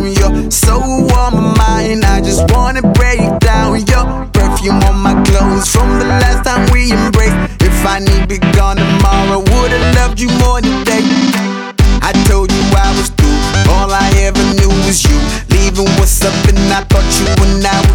down. You're so on my mind, I just wanna break down. Your perfume on my clothes from the last time we embraced. If I need be gone tomorrow, would've loved you more today. I told you I was through, all I ever knew was you. Leaving what's up and I thought you were now